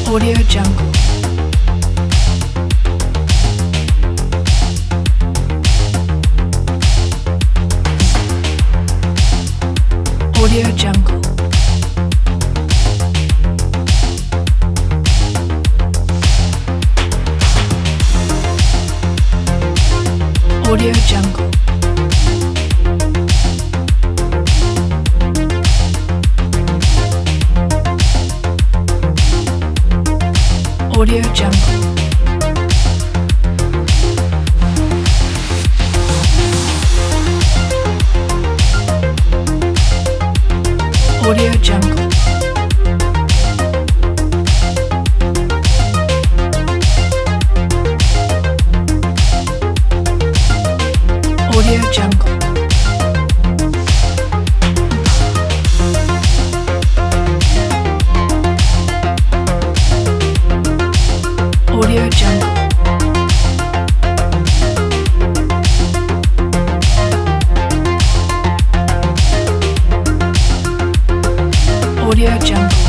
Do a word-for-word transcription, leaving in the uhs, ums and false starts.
Audio Jungle. Audio Jungle. Audio Jungle. Audio Jungle. Audio Jungle. Audio Jungle. Audio Jungle. Audio Jungle.